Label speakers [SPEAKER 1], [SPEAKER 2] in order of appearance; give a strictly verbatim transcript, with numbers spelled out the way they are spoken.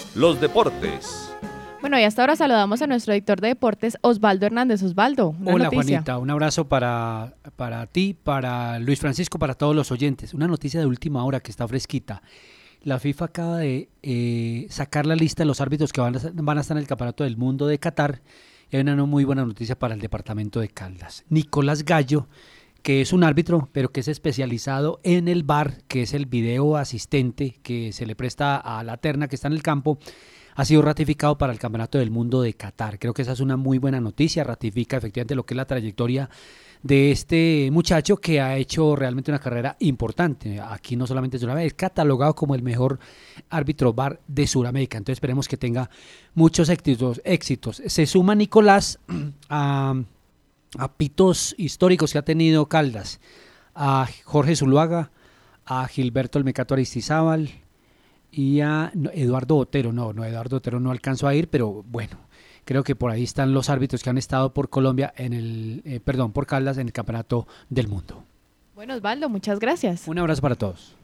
[SPEAKER 1] los deportes.
[SPEAKER 2] Bueno, y hasta ahora saludamos a nuestro editor de deportes, Osvaldo Hernández. Osvaldo, una
[SPEAKER 3] Hola
[SPEAKER 2] noticia.
[SPEAKER 3] Juanita, un abrazo para, para ti, para Luis Francisco, para todos los oyentes. Una noticia de última hora que está fresquita. La FIFA acaba de eh, sacar la lista de los árbitros que van a, van a estar en el Campeonato del Mundo de Qatar. Y hay una no muy buena noticia para el departamento de Caldas. Nicolás Gallo, que es un árbitro, pero que es especializado en el V A R, que es el video asistente que se le presta a la terna que está en el campo, ha sido ratificado para el Campeonato del Mundo de Qatar. Creo que esa es una muy buena noticia, ratifica efectivamente lo que es la trayectoria de este muchacho que ha hecho realmente una carrera importante. Aquí no solamente es Sudamérica, es catalogado como el mejor árbitro V A R de Sudamérica. Entonces esperemos que tenga muchos éxitos. éxitos. Se suma Nicolás a, a pitos históricos que ha tenido Caldas, a Jorge Zuluaga, a Gilberto El Mecato Aristizábal y a Eduardo Botero. No, no, Eduardo Botero no alcanzó a ir, pero bueno, creo que por ahí están los árbitros que han estado por Colombia en el, eh, perdón, por Caldas en el Campeonato del Mundo.
[SPEAKER 2] Bueno, Osvaldo, muchas gracias.
[SPEAKER 3] Un abrazo para todos.